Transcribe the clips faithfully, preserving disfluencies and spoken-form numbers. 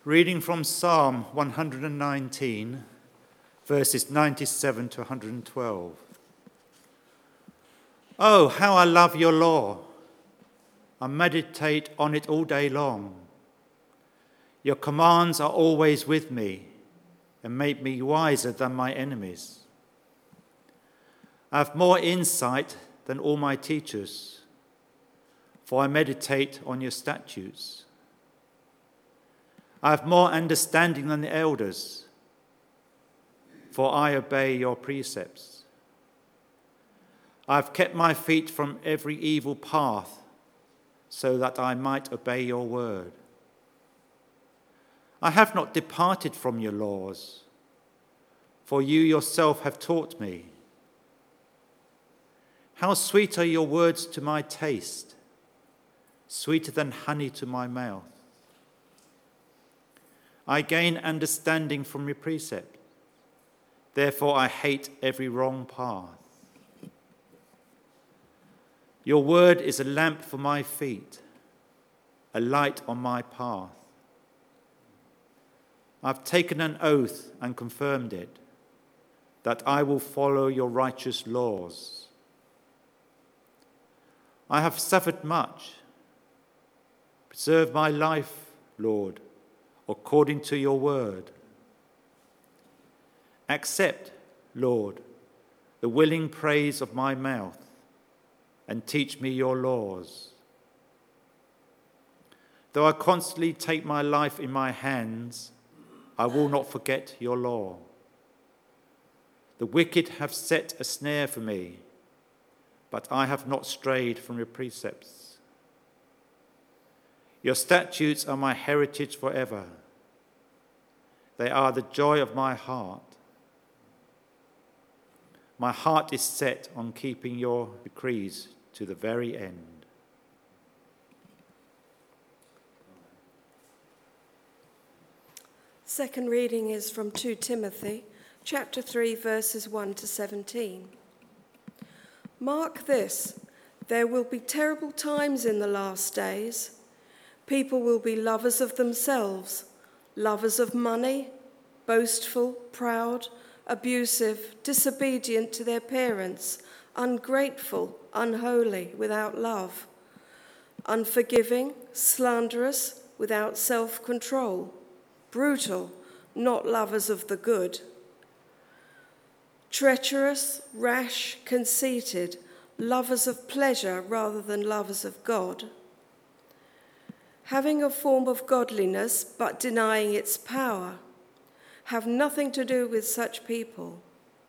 Reading from Psalm one hundred nineteen, verses ninety-seven to one hundred twelve. Oh, how I love your law! I meditate on it all day long. Your commands are always with me and make me wiser than my enemies. I have more insight than all my teachers, for I meditate on your statutes. I have more understanding than the elders, for I obey your precepts. I have kept my feet from every evil path, so that I might obey your word. I have not departed from your laws, for you yourself have taught me. How sweet are your words to my taste, sweeter than honey to my mouth. I gain understanding from your precept. Therefore I hate every wrong path. Your word is a lamp for my feet, a light on my path. I've taken an oath and confirmed it, that I will follow your righteous laws. I have suffered much. Preserve my life, Lord, according to your word. Accept, Lord, the willing praise of my mouth, and teach me your laws. Though I constantly take my life in my hands, I will not forget your law. The wicked have set a snare for me, but I have not strayed from your precepts. Your statutes are my heritage forever. They are the joy of my heart. My heart is set on keeping your decrees to the very end. Second reading is from Second Timothy, chapter three, verses one to seventeen. Mark this, there will be terrible times in the last days. People will be lovers of themselves, lovers of money, boastful, proud, abusive, disobedient to their parents, ungrateful, unholy, without love, unforgiving, slanderous, without self-control, brutal, not lovers of the good, treacherous, rash, conceited, lovers of pleasure rather than lovers of God, having a form of godliness but denying its power. Have nothing to do with such people.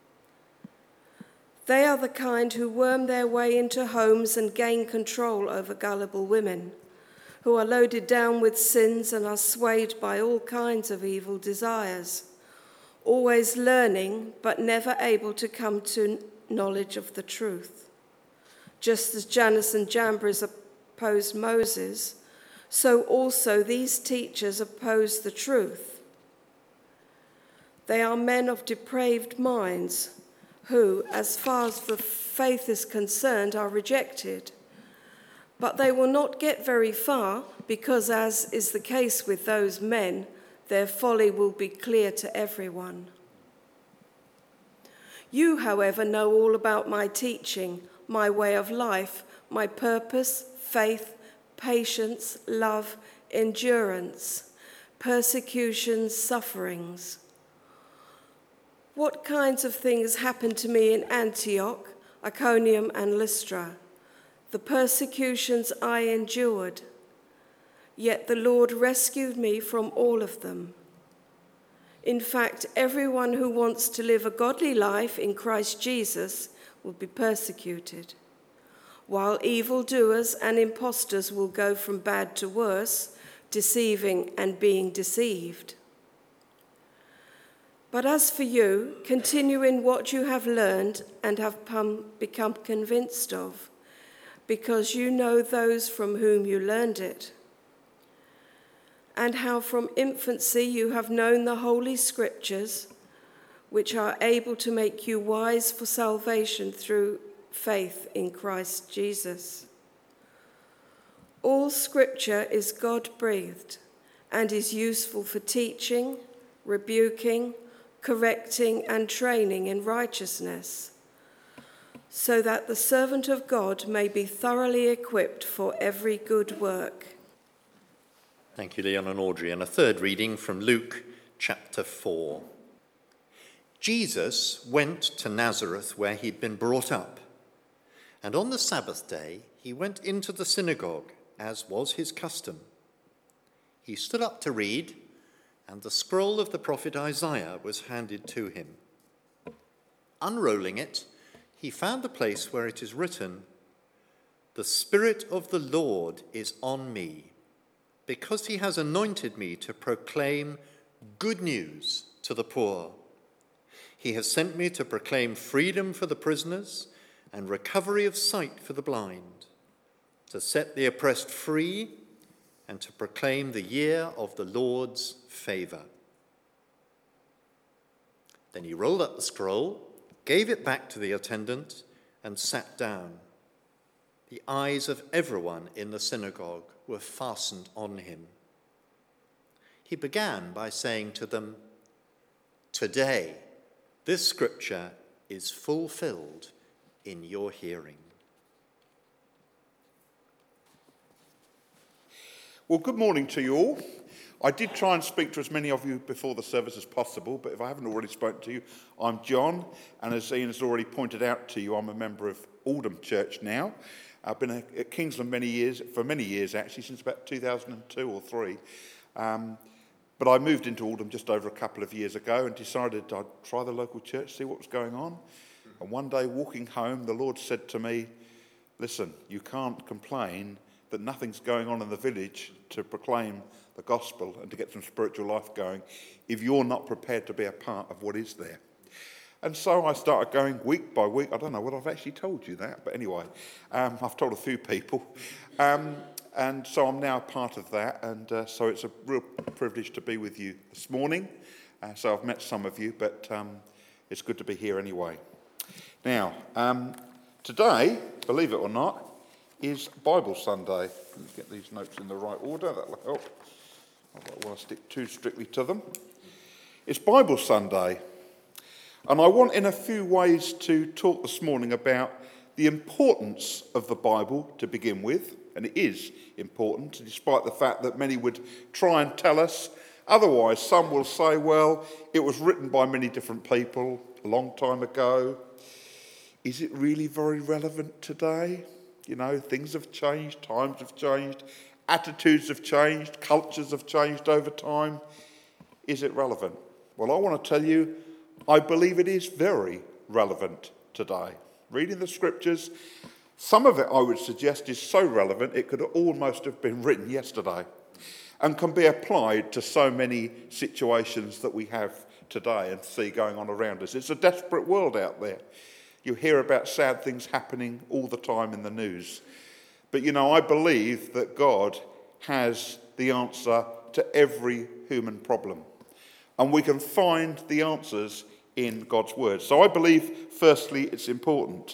They are the kind who worm their way into homes and gain control over gullible women, who are loaded down with sins and are swayed by all kinds of evil desires, always learning but never able to come to knowledge of the truth. Just as Jannes and Jambres opposed Moses, so also these teachers oppose the truth. They are men of depraved minds who, as far as the faith is concerned, are rejected. But they will not get very far because, as is the case with those men, their folly will be clear to everyone. You, however, know all about my teaching, my way of life, my purpose, faith, patience, love, endurance, persecutions, sufferings. What kinds of things happened to me in Antioch, Iconium, and Lystra? The persecutions I endured, yet the Lord rescued me from all of them. In fact, everyone who wants to live a godly life in Christ Jesus will be persecuted, while evildoers and impostors will go from bad to worse, deceiving and being deceived. But as for you, continue in what you have learned and have become convinced of, because you know those from whom you learned it, and how from infancy you have known the Holy Scriptures, which are able to make you wise for salvation through faith in Christ Jesus. All Scripture is God-breathed and is useful for teaching, rebuking, correcting, and training in righteousness, so that the servant of God may be thoroughly equipped for every good work. Thank you, Leon and Audrey. And a third reading from Luke chapter four. Jesus went to Nazareth where he'd been brought up, and on the Sabbath day he went into the synagogue, as was his custom. He stood up to read, and the scroll of the prophet Isaiah was handed to him. Unrolling it, he found the place where it is written, "The Spirit of the Lord is on me, because he has anointed me to proclaim good news to the poor. He has sent me to proclaim freedom for the prisoners and recovery of sight for the blind, to set the oppressed free and to proclaim the year of the Lord's favour." Then he rolled up the scroll, gave it back to the attendant, and sat down. The eyes of everyone in the synagogue were fastened on him. He began by saying to them, "Today, this scripture is fulfilled in your hearing." Well, good morning to you all. I did try and speak to as many of you before the service as possible, but if I haven't already spoken to you, I'm John, and as Ian has already pointed out to you, I'm a member of Oldham Church now. I've been at Kingsland many years, for many years actually, since about two thousand two or three. Um, but I moved into Oldham just over a couple of years ago and decided I'd try the local church, see what was going on. And one day walking home, the Lord said to me, "Listen, you can't complain that nothing's going on in the village to proclaim the gospel and to get some spiritual life going if you're not prepared to be a part of what is there." And so I started going week by week. I don't know whether I've actually told you that, but anyway, um, I've told a few people. Um, and so I'm now a part of that, and uh, so it's a real privilege to be with you this morning. Uh, so I've met some of you, but um, it's good to be here anyway. Now, um, today, believe it or not, is Bible Sunday. Let's get these notes in the right order, that'll help. I don't want to stick too strictly to them. It's Bible Sunday, and I want in a few ways to talk this morning about the importance of the Bible to begin with, and it is important, despite the fact that many would try and tell us otherwise. Some will say, well, it was written by many different people a long time ago. Is it really very relevant today? You know, things have changed, times have changed, attitudes have changed, cultures have changed over time. Is it relevant? Well, I want to tell you, I believe it is very relevant today. Reading the scriptures, some of it I would suggest is so relevant it could almost have been written yesterday and can be applied to so many situations that we have today and see going on around us. It's a desperate world out there. You hear about sad things happening all the time in the news. But, you know, I believe that God has the answer to every human problem. And we can find the answers in God's word. So I believe, firstly, it's important.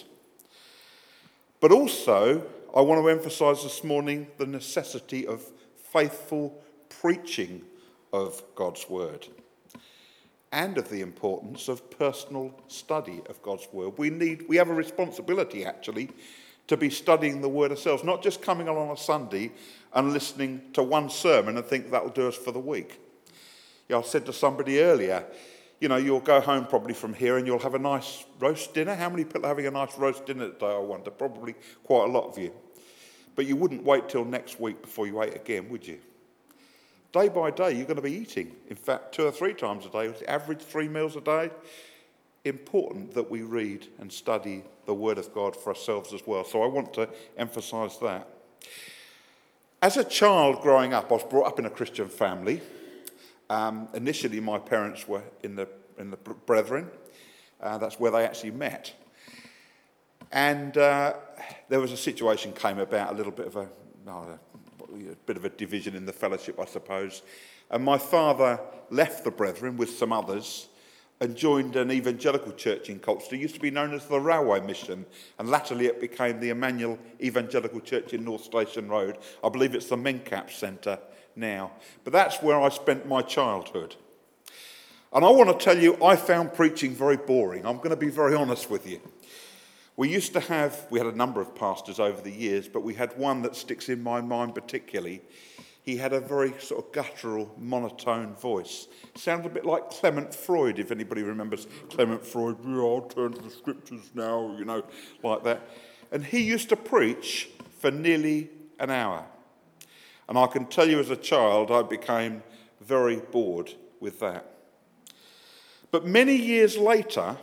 But also, I want to emphasise this morning the necessity of faithful preaching of God's word, and of the importance of personal study of God's word. We need, we have a responsibility, actually, to be studying the word ourselves, not just coming along on a Sunday and listening to one sermon and think that'll do us for the week. Yeah, I said to somebody earlier, you know, you'll go home probably from here and you'll have a nice roast dinner. How many people are having a nice roast dinner today, I wonder? Probably quite a lot of you. But you wouldn't wait till next week before you ate again, would you? Day by day, you're going to be eating. In fact, two or three times a day, average three meals a day. Important that we read and study the Word of God for ourselves as well. So I want to emphasise that. As a child growing up, I was brought up in a Christian family. Um, initially, my parents were in the in the Brethren. Uh, that's where they actually met. And uh, there was a situation came about, a little bit of a, no, a bit of a division in the fellowship, I suppose. And my father left the Brethren with some others and joined an evangelical church in Colchester. It used to be known as the Railway Mission, and latterly it became the Emmanuel Evangelical Church in North Station Road. I believe it's the Mencap Centre now. But that's where I spent my childhood. And I want to tell you, I found preaching very boring. I'm going to be very honest with you. We used to have, we had a number of pastors over the years, but we had one that sticks in my mind particularly. He had a very sort of guttural, monotone voice. Sounded a bit like Clement Freud, if anybody remembers Clement Freud. Yeah, I'll turn to the scriptures now, you know, like that. And he used to preach for nearly an hour. And I can tell you as a child, I became very bored with that. But many years later,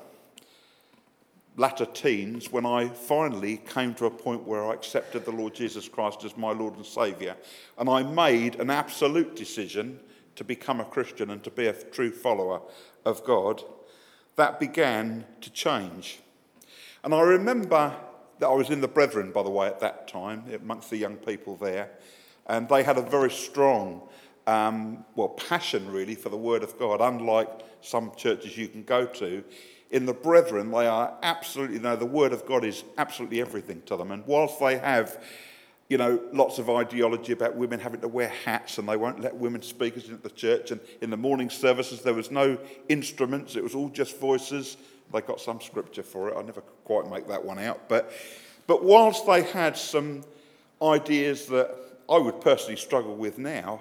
latter teens, when I finally came to a point where I accepted the Lord Jesus Christ as my Lord and Saviour, and I made an absolute decision to become a Christian and to be a true follower of God, that began to change. And I remember that I was in the Brethren, by the way, at that time, amongst the young people there, and they had a very strong, um, well, passion really for the Word of God, unlike some churches you can go to. In the Brethren, they are absolutely, you know, the Word of God is absolutely everything to them. And whilst they have, you know, lots of ideology about women having to wear hats and they won't let women speakers into the church, and in the morning services there was no instruments, it was all just voices. They got some scripture for it. I never could quite make that one out. But, but whilst they had some ideas that I would personally struggle with now,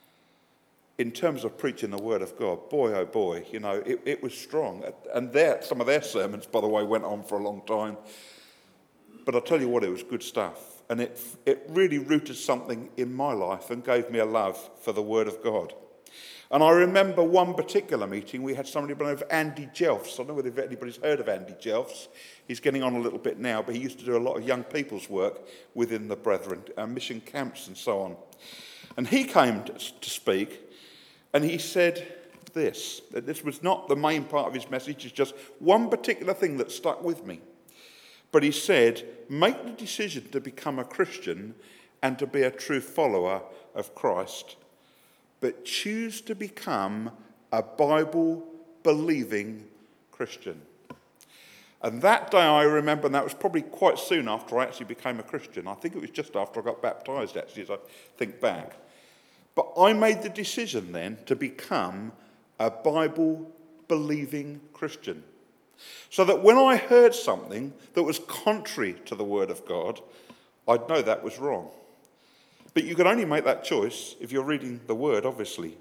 in terms of preaching the Word of God, boy, oh boy, you know, it, it was strong. And their, some of their sermons, by the way, went on for a long time. But I'll tell you what, it was good stuff. And it, it really rooted something in my life and gave me a love for the Word of God. And I remember one particular meeting, we had somebody by the name of Andy Jelfs. I don't know whether anybody's heard of Andy Jelfs. He's getting on a little bit now, but he used to do a lot of young people's work within the Brethren, uh, mission camps and so on. And he came to, to speak. And he said this, that this was not the main part of his message, it's just one particular thing that stuck with me. But he said, make the decision to become a Christian and to be a true follower of Christ, but choose to become a Bible-believing Christian. And that day I remember, and that was probably quite soon after I actually became a Christian. I think it was just after I got baptised, actually, as I think back. But I made the decision then to become a Bible-believing Christian. So that when I heard something that was contrary to the Word of God, I'd know that was wrong. But you can only make that choice if you're reading the Word, obviously.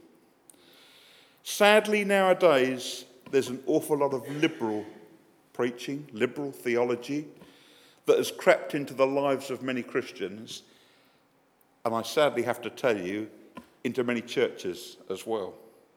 Sadly, nowadays, there's an awful lot of liberal preaching, liberal theology, that has crept into the lives of many Christians. And I sadly have to tell you, into many churches as well.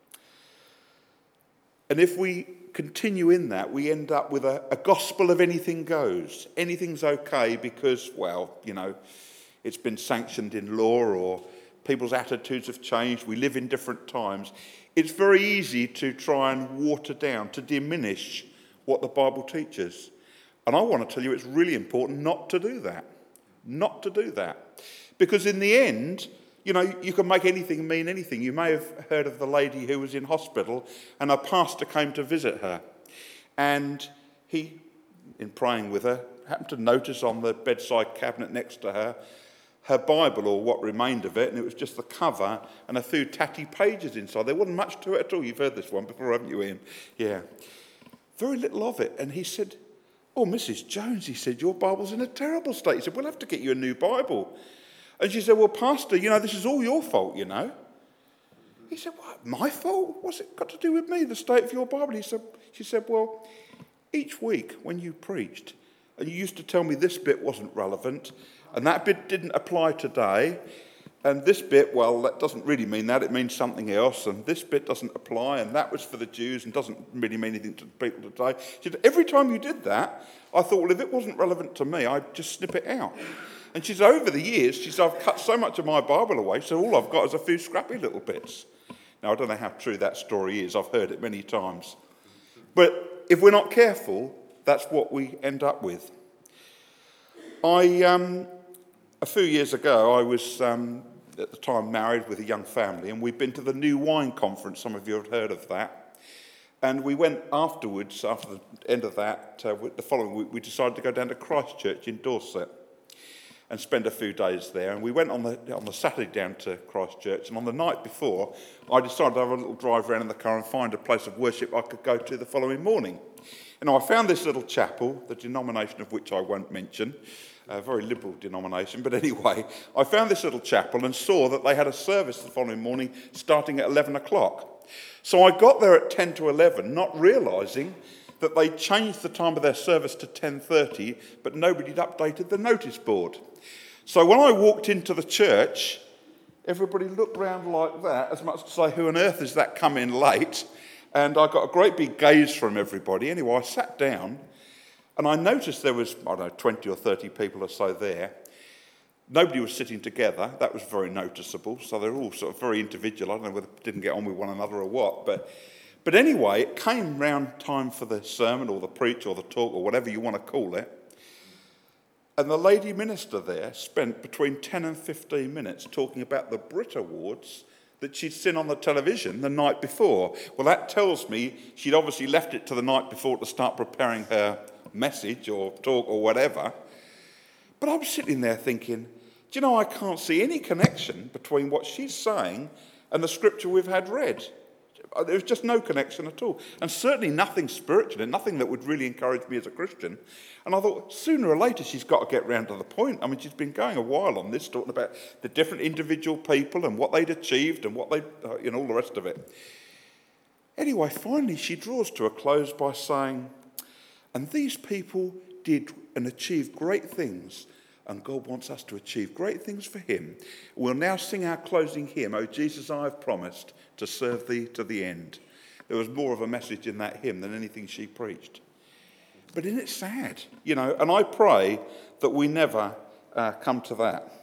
And if we continue in that, we end up with a, a gospel of anything goes. Anything's okay because, well, you know, it's been sanctioned in law or people's attitudes have changed. We live in different times. It's very easy to try and water down, to diminish what the Bible teaches. And I want to tell you it's really important not to do that. Not to do that. Because in the end, you know, you can make anything mean anything. You may have heard of the lady who was in hospital and a pastor came to visit her. And he, in praying with her, happened to notice on the bedside cabinet next to her, her Bible or what remained of it, and it was just the cover and a few tatty pages inside. There wasn't much to it at all. You've heard this one before, haven't you, Ian? Yeah. Very little of it. And he said, oh, Missus Jones, he said, your Bible's in a terrible state. He said, we'll have to get you a new Bible. And she said, well, Pastor, you know, this is all your fault, you know. He said, what, my fault? What's it got to do with me, the state of your Bible? He said, she said, well, each week when you preached, and you used to tell me this bit wasn't relevant, and that bit didn't apply today, and this bit, well, that doesn't really mean that, it means something else, and this bit doesn't apply, and that was for the Jews and doesn't really mean anything to people today. She said, every time you did that, I thought, well, if it wasn't relevant to me, I'd just snip it out. And she said, over the years, she said, I've cut so much of my Bible away, so all I've got is a few scrappy little bits. Now, I don't know how true that story is. I've heard it many times. But if we're not careful, that's what we end up with. I, um, a few years ago, I was, um, at the time, married with a young family, and we'd been to the New Wine Conference. Some of you have heard of that. And we went afterwards, after the end of that, uh, the following week, we decided to go down to Christchurch in Dorset. and spend a few days there. And we went on the on the Saturday down to Christchurch, and on the night before, I decided to have a little drive around in the car and find a place of worship I could go to the following morning. And I found this little chapel, the denomination of which I won't mention, a very liberal denomination, but anyway, I found this little chapel and saw that they had a service the following morning starting at eleven o'clock. So I got there at ten to eleven, not realising that they changed the time of their service to ten thirty, but nobody had updated the notice board. So when I walked into the church, everybody looked round like that, as much to say, who on earth is that come in late? And I got a great big gaze from everybody. Anyway, I sat down, and I noticed there was, I don't know, twenty or thirty people or so there. Nobody was sitting together. That was very noticeable. So they're all sort of very individual. I don't know whether they didn't get on with one another or what, but... But anyway, it came round time for the sermon or the preach or the talk or whatever you want to call it. And the lady minister there spent between ten and fifteen minutes talking about the Brit Awards that she'd seen on the television the night before. Well, that tells me she'd obviously left it to the night before to start preparing her message or talk or whatever. But I was sitting there thinking, do you know, I can't see any connection between what she's saying and the scripture we've had read. There was just no connection at all. And certainly nothing spiritual and nothing that would really encourage me as a Christian. And I thought, sooner or later, she's got to get round to the point. I mean, she's been going a while on this, talking about the different individual people and what they'd achieved and what they, uh, you know, all the rest of it. Anyway, finally, she draws to a close by saying, and these people did and achieved great things, and God wants us to achieve great things for him. We'll now sing our closing hymn, O Jesus, I have promised to serve thee to the end. There was more of a message in that hymn than anything she preached. But isn't it sad? You know, and I pray that we never uh, come to that.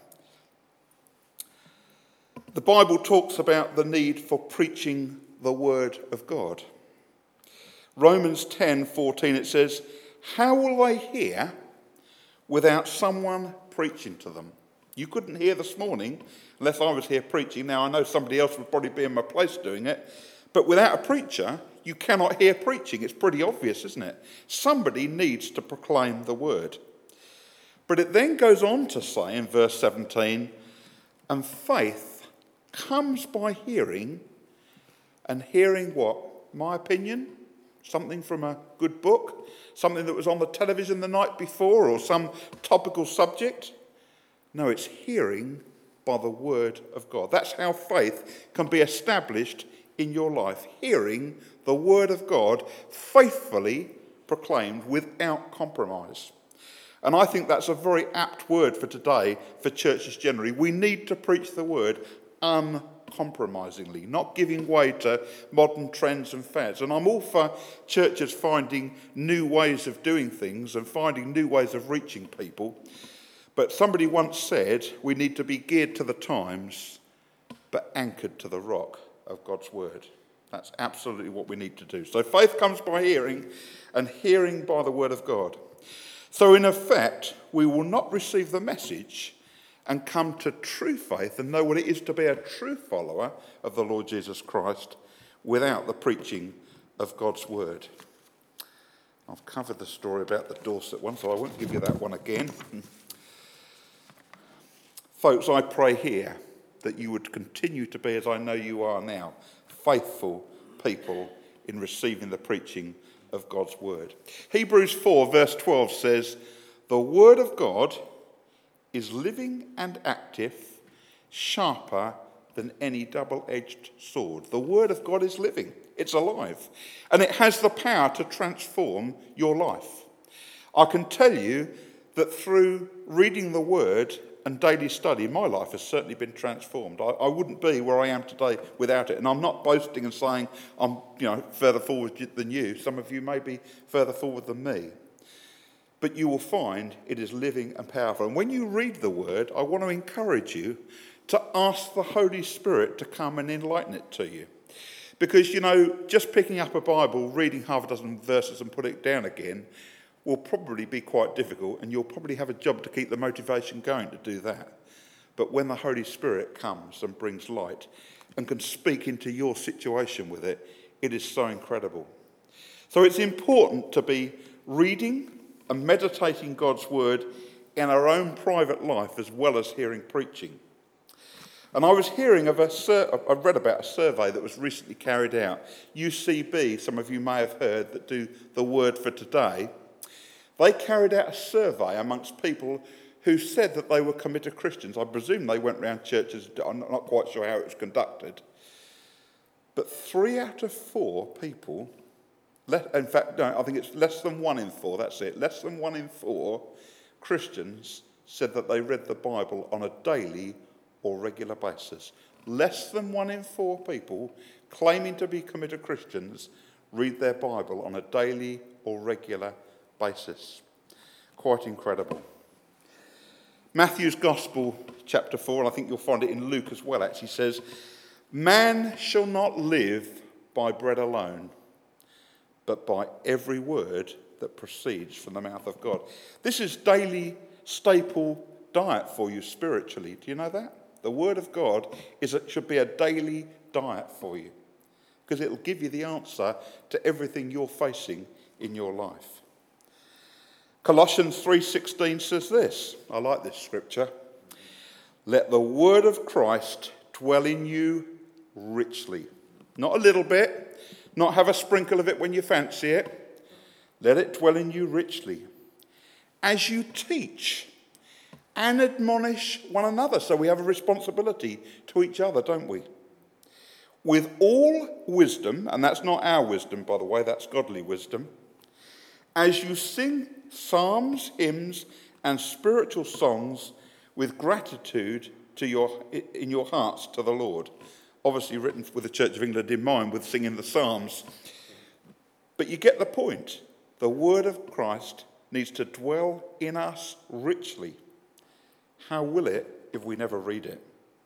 The Bible talks about the need for preaching the word of God. Romans ten fourteen, it says, how will they hear without someone preaching to them? You couldn't hear this morning unless I was here preaching. Now, I know somebody else would probably be in my place doing it, but without a preacher, you cannot hear preaching. It's pretty obvious, isn't it? Somebody needs to proclaim the word. But it then goes on to say in verse seventeen, and faith comes by hearing, and hearing what? My opinion? Something from a good book? Something that was on the television the night before, or some topical subject? No, it's hearing by the word of God. That's how faith can be established in your life. Hearing the word of God faithfully proclaimed without compromise. And I think that's a very apt word for today for churches generally. We need to preach the word uncompromisingly, not giving way to modern trends and fads. And I'm all for churches finding new ways of doing things and finding new ways of reaching people. But somebody once said we need to be geared to the times, but anchored to the rock of God's word. That's absolutely what we need to do. So faith comes by hearing, and hearing by the word of God. So in effect, we will not receive the message and come to true faith and know what it is to be a true follower of the Lord Jesus Christ without the preaching of God's word. I've covered the story about the Dorset one, so I won't give you that one again. Folks, I pray here that you would continue to be, as I know you are now, faithful people in receiving the preaching of God's word. Hebrews four verse twelve says, the word of God is living and active, sharper than any double-edged sword. The word of God is living. It's alive. And it has the power to transform your life. I can tell you that through reading the word and daily study, my life has certainly been transformed. I, I wouldn't be where I am today without it. And I'm not boasting and saying I'm, you know, further forward than you. Some of you may be further forward than me. But you will find it is living and powerful. And when you read the word, I want to encourage you to ask the Holy Spirit to come and enlighten it to you. Because, you know, just picking up a Bible, reading half a dozen verses and putting it down again will probably be quite difficult, and you'll probably have a job to keep the motivation going to do that. But when the Holy Spirit comes and brings light and can speak into your situation with it, it is so incredible. So it's important to be reading and meditating God's word in our own private life as well as hearing preaching. And I was hearing of a, sur- I read about a survey that was recently carried out. U C B, some of you may have heard, that do the Word for Today. They carried out a survey amongst people who said that they were committed Christians. I presume they went around churches, I'm not quite sure how it was conducted. But three out of four people, in fact, no, I think it's less than one in four, that's it, less than one in four Christians said that they read the Bible on a daily or regular basis. Less than one in four people claiming to be committed Christians read their Bible on a daily or regular basis. Quite incredible. Matthew's Gospel, chapter four, and I think you'll find it in Luke as well, actually says, "Man shall not live by bread alone, but by every word that proceeds from the mouth of God." This is daily staple diet for you spiritually. Do you know that? The Word of God is it should be a daily diet for you, because it will give you the answer to everything you're facing in your life. Colossians three sixteen says this. I like this scripture. "Let the word of Christ dwell in you richly." Not a little bit, not have a sprinkle of it when you fancy it. Let it dwell in you richly. "As you teach and admonish one another." So we have a responsibility to each other, don't we? "With all wisdom," and that's not our wisdom, by the way, that's godly wisdom. "As you sing psalms, hymns, and spiritual songs with gratitude to your, in your hearts to the Lord." Obviously written with the Church of England in mind, with singing the psalms. But you get the point. The word of Christ needs to dwell in us richly. How will it if we never read it?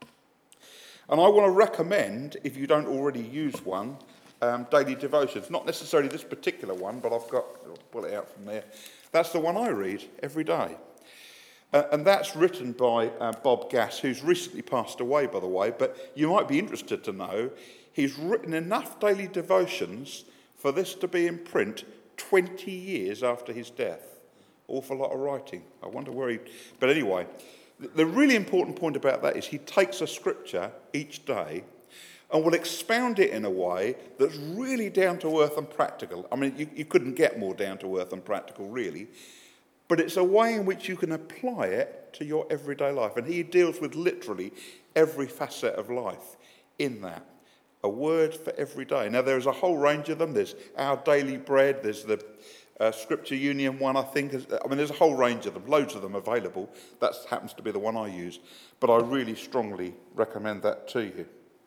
And I want to recommend, if you don't already use one, um, daily devotions. Not necessarily this particular one, but I've got, I'll pull it out from there. That's the one I read every day. Uh, and that's written by uh, Bob Gass, who's recently passed away, by the way. But you might be interested to know he's written enough daily devotions for this to be in print twenty years after his death. Awful lot of writing. I wonder where he... But anyway, the really important point about that is he takes a scripture each day and will expound it in a way that's really down to earth and practical. I mean, you, you couldn't get more down to earth and practical, really. But it's a way in which you can apply it to your everyday life. And he deals with literally every facet of life in that. A word for every day. Now, there's a whole range of them. There's Our Daily Bread. There's the uh, Scripture Union one, I think. I mean, there's a whole range of them. Loads of them available. That happens to be the one I use. But I really strongly recommend that to you.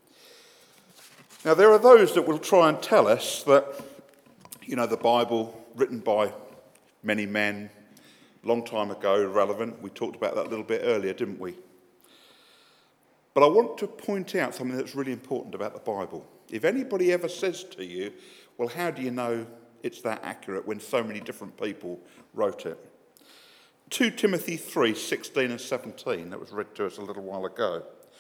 Now, there are those that will try and tell us that, you know, the Bible, written by many men, long time ago, relevant. We talked about that a little bit earlier, didn't we? But I want to point out something that's really important about the Bible. If anybody ever says to you, well, how do you know it's that accurate when so many different people wrote it? Second Timothy three sixteen and seventeen, that was read to us a little while ago.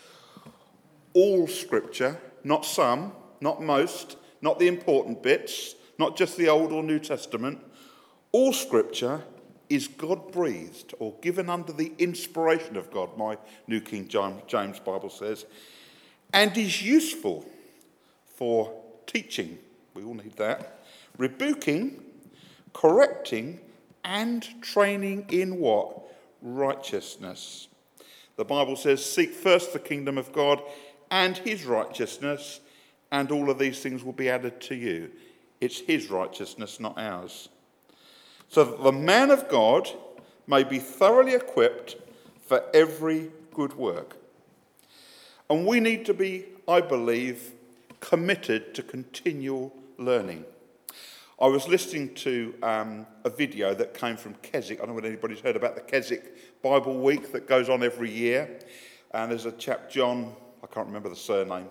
All Scripture, not some, not most, not the important bits, not just the Old or New Testament, all Scripture is God-breathed or given under the inspiration of God, my New King James Bible says, and is useful for teaching, we all need that, rebuking, correcting, and training in what? Righteousness. The Bible says, seek first the kingdom of God and his righteousness, and all of these things will be added to you. It's his righteousness, not ours. So that the man of God may be thoroughly equipped for every good work. And we need to be, I believe, committed to continual learning. I was listening to um, a video that came from Keswick. I don't know if anybody's heard about the Keswick Bible Week that goes on every year. And there's a chap, John, I can't remember the surname.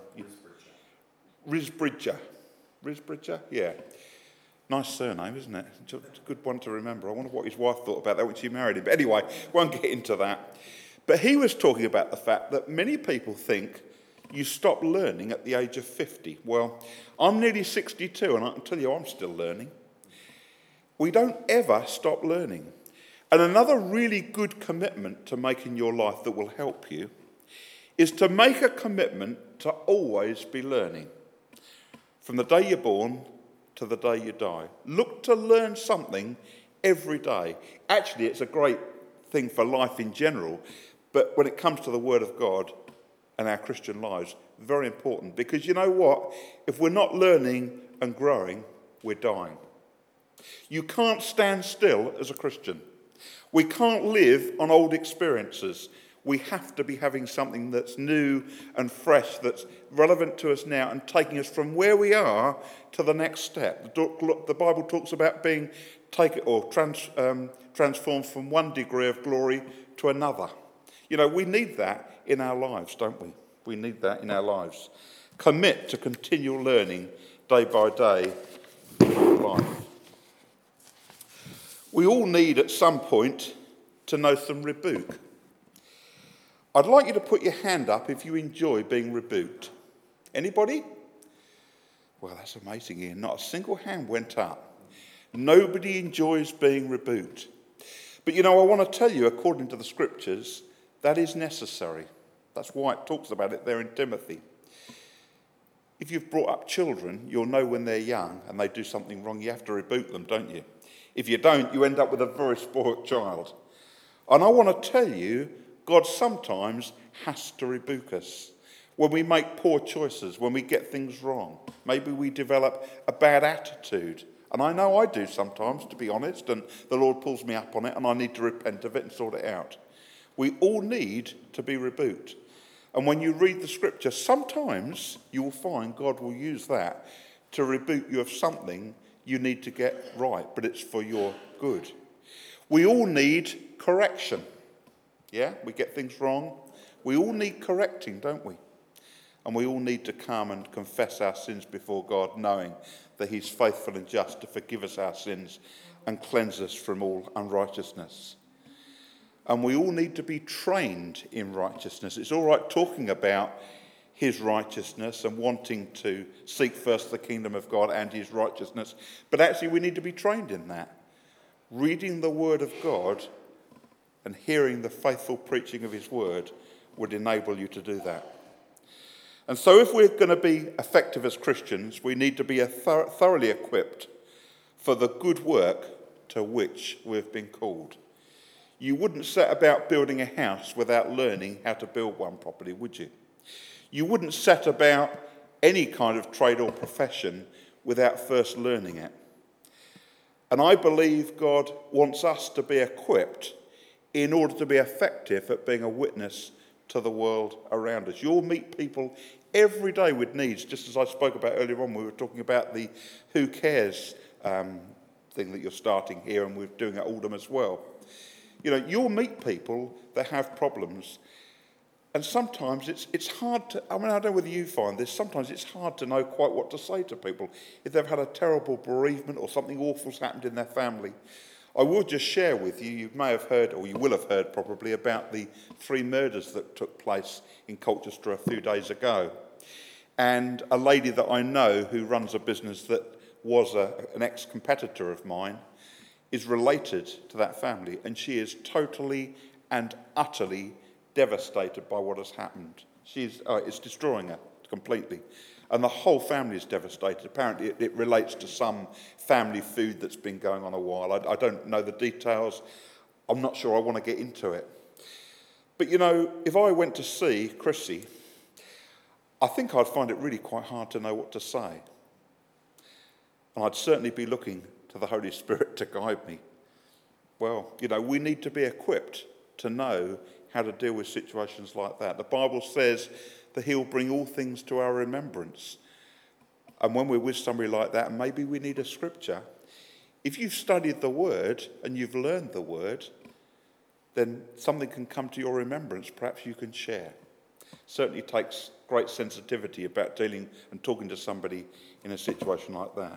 Risbridger. Risbridger? Yeah. Nice surname, isn't it? It's a good one to remember. I wonder what his wife thought about that when she married him. But anyway, won't get into that. But he was talking about the fact that many people think you stop learning at the age of fifty. Well, I'm nearly sixty-two, and I can tell you I'm still learning. We don't ever stop learning. And another really good commitment to make in your life that will help you is to make a commitment to always be learning. From the day you're born to the day you die. Look to learn something every day. Actually, it's a great thing for life in general, but when it comes to the Word of God and our Christian lives, very important. Because you know what? If we're not learning and growing, we're dying. You can't stand still as a Christian. We can't live on old experiences. We have to be having something that's new and fresh, that's relevant to us now and taking us from where we are to the next step. The Bible talks about being taken or trans, um, transformed from one degree of glory to another. You know, we need that in our lives, don't we? We need that in our lives. Commit to continual learning day by day in your life. We all need at some point to know some rebuke. I'd like you to put your hand up if you enjoy being rebuked. Anybody? Well, that's amazing, Ian. Not a single hand went up. Nobody enjoys being rebuked. But you know, I want to tell you, according to the scriptures, that is necessary. That's why it talks about it there in Timothy. If you've brought up children, you'll know when they're young and they do something wrong, you have to rebuke them, don't you? If you don't, you end up with a very spoilt child. And I want to tell you, God sometimes has to rebuke us when we make poor choices, when we get things wrong. Maybe we develop a bad attitude. And I know I do sometimes, to be honest, and the Lord pulls me up on it and I need to repent of it and sort it out. We all need to be rebuked. And when you read the scripture, sometimes you will find God will use that to rebuke you of something you need to get right, but it's for your good. We all need correction. Yeah, we get things wrong. We all need correcting, don't we? And we all need to come and confess our sins before God, knowing that he's faithful and just to forgive us our sins and cleanse us from all unrighteousness. And we all need to be trained in righteousness. It's all right talking about his righteousness and wanting to seek first the kingdom of God and his righteousness, but actually we need to be trained in that. Reading the word of God and hearing the faithful preaching of his word would enable you to do that. And so if we're going to be effective as Christians, we need to be thor- thoroughly equipped for the good work to which we've been called. You wouldn't set about building a house without learning how to build one properly, would you? You wouldn't set about any kind of trade or profession without first learning it. And I believe God wants us to be equipped in order to be effective at being a witness to the world around us. You'll meet people every day with needs, just as I spoke about earlier on. We were talking about the Who Cares um, thing that you're starting here, and we're doing at Oldham as well. You know, you'll meet people that have problems, and sometimes it's it's hard to, I mean, I don't know whether you find this, sometimes it's hard to know quite what to say to people if they've had a terrible bereavement or something awful's happened in their family. I will just share with you, you may have heard, or you will have heard probably, about the three murders that took place in Colchester a few days ago. And a lady that I know who runs a business that was a, an ex-competitor of mine is related to that family, and she is totally and utterly devastated by what has happened. She's, uh, it's destroying her completely. And the whole family is devastated. Apparently it, it relates to some family food that's been going on a while. I, I don't know the details. I'm not sure I want to get into it. But, you know, if I went to see Chrissy, I think I'd find it really quite hard to know what to say. And I'd certainly be looking to the Holy Spirit to guide me. Well, you know, we need to be equipped to know how to deal with situations like that. The Bible says that he'll bring all things to our remembrance. And when we're with somebody like that, maybe we need a scripture. If you've studied the word and you've learned the word, then something can come to your remembrance. Perhaps you can share. Certainly takes great sensitivity about dealing and talking to somebody in a situation like that.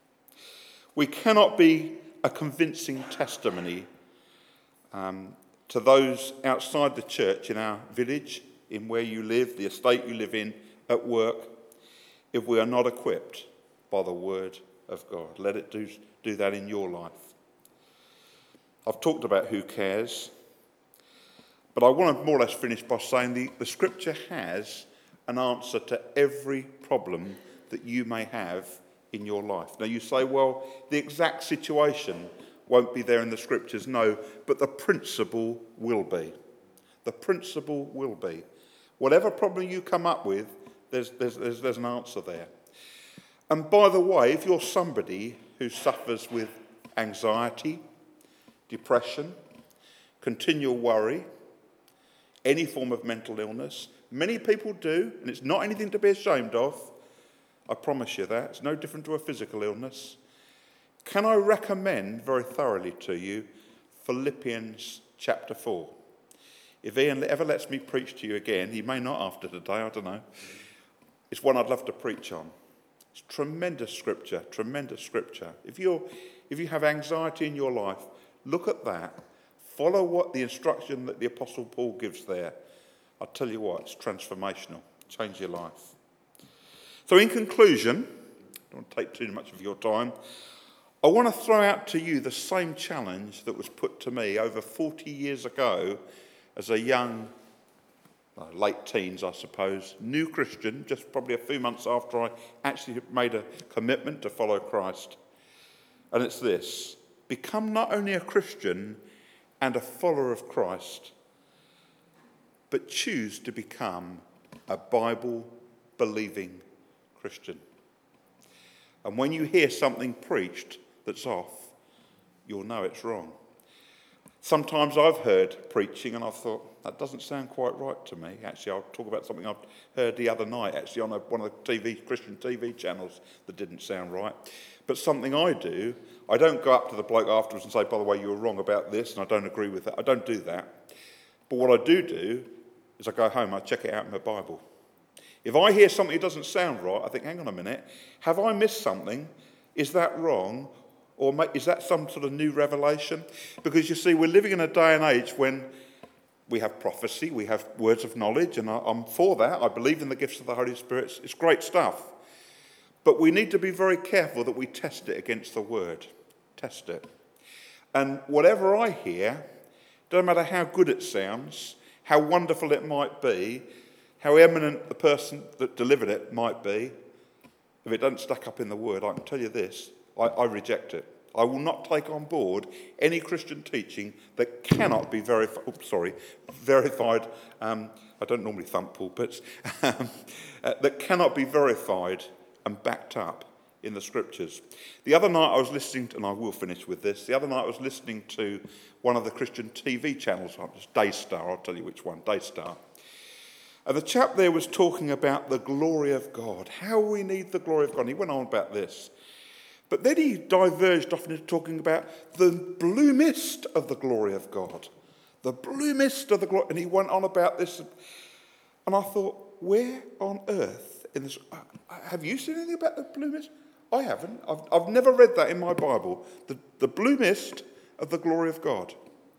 We cannot be a convincing testimony um, to those outside the church, in our village, in where you live, the estate you live in, at work, if we are not equipped by the word of God. Let it do, do that in your life. I've talked about who cares, but I want to more or less finish by saying the, the scripture has an answer to every problem that you may have in your life. Now you say, well, the exact situation won't be there in the scriptures. No, but the principle will be. The principle will be. Whatever problem you come up with, there's, there's, there's, there's an answer there. And by the way, if you're somebody who suffers with anxiety, depression, continual worry, any form of mental illness, many people do, and it's not anything to be ashamed of, I promise you that. It's no different to a physical illness. Can I recommend very thoroughly to you Philippians chapter four? If Ian ever lets me preach to you again, he may not after today, I don't know. It's one I'd love to preach on. It's tremendous scripture, tremendous scripture. If you're, if you have anxiety in your life, look at that. Follow what the instruction that the Apostle Paul gives there. I'll tell you what, it's transformational. Change your life. So in conclusion, I don't want to take too much of your time, I want to throw out to you the same challenge that was put to me over forty years ago as a young, well, late teens, I suppose, new Christian, just probably a few months after I actually made a commitment to follow Christ. And it's this: become not only a Christian and a follower of Christ, but choose to become a Bible-believing Christian. And when you hear something preached that's off, you'll know it's wrong. Sometimes I've heard preaching and I thought, that doesn't sound quite right to me. Actually, I'll talk about something I've heard the other night, actually on a, one of the T V, Christian T V channels that didn't sound right. But something I do, I don't go up to the bloke afterwards and say, by the way, you were wrong about this and I don't agree with that. I don't do that. But what I do do is I go home, I check it out in my Bible. If I hear something that doesn't sound right, I think, hang on a minute, have I missed something? Is that wrong? Or is that some sort of new revelation? Because you see, we're living in a day and age when we have prophecy, we have words of knowledge, and I'm for that. I believe in the gifts of the Holy Spirit. It's great stuff. But we need to be very careful that we test it against the word. Test it. And whatever I hear, doesn't matter how good it sounds, how wonderful it might be, how eminent the person that delivered it might be, if it doesn't stack up in the word, I can tell you this, I, I reject it. I will not take on board any Christian teaching that cannot be verified, oh, sorry, verified, um, I don't normally thump pulpits, um, uh, that cannot be verified and backed up in the scriptures. The other night I was listening to, and I will finish with this, the other night I was listening to one of the Christian T V channels, Daystar, I'll tell you which one, Daystar. And the chap there was talking about the glory of God, how we need the glory of God. And he went on about this. But then he diverged off into talking about the blue mist of the glory of God. The blue mist of the glory. And he went on about this. And I thought, where on earth in this? Have you seen anything about the blue mist? I haven't. I've, I've never read that in my Bible. The, the blue mist of the glory of God.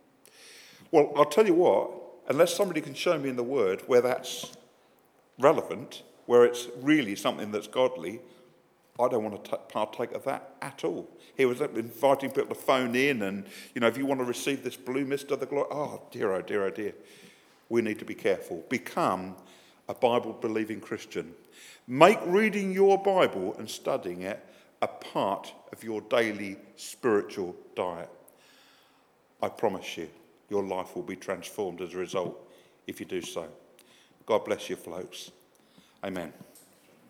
Well, I'll tell you what. Unless somebody can show me in the Word where that's relevant, where it's really something that's godly, I don't want to t- partake of that at all. He was inviting people to phone in and, you know, if you want to receive this blue mist of the glory, oh dear, oh dear, oh dear. We need to be careful. Become a Bible-believing Christian. Make reading your Bible and studying it a part of your daily spiritual diet. I promise you, your life will be transformed as a result if you do so. God bless you, folks. Amen.